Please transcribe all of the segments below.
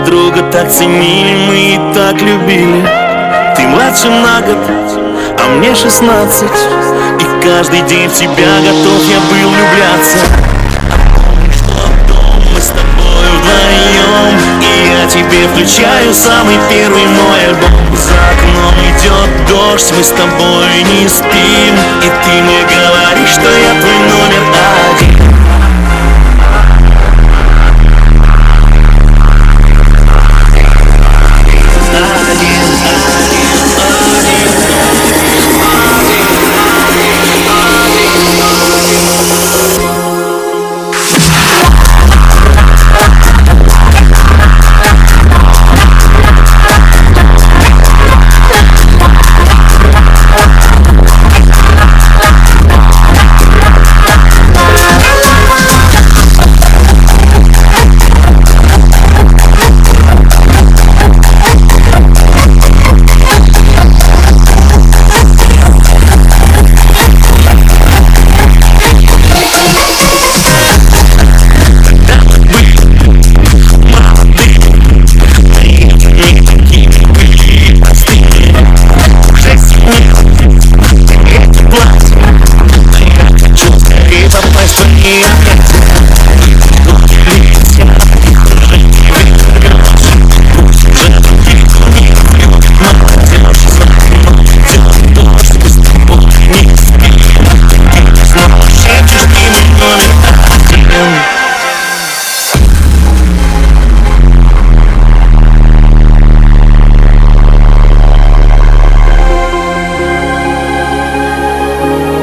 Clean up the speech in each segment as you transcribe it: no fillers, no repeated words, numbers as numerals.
друга так ценили, мы и так любили. Ты младше на год, а мне 16, и каждый день в тебя готов я был влюбляться. Мы с тобой вдвоем, и я тебе включаю самый первый мой альбом. За окном идет дождь, мы с тобой не спим, и ты мне говоришь, что я твой номер один.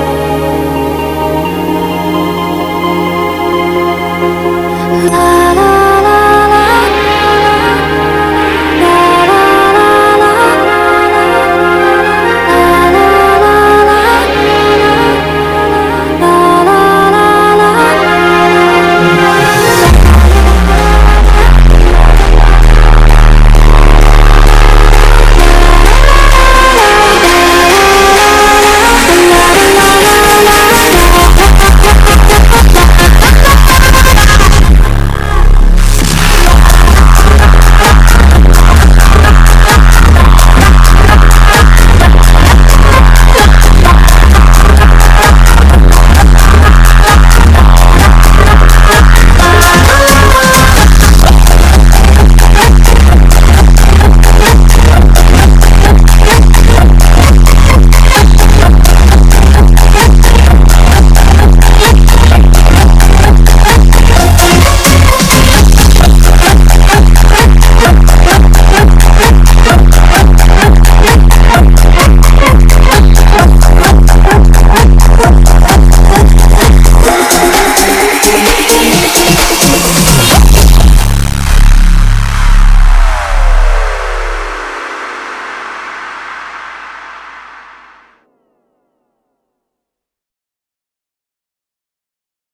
La la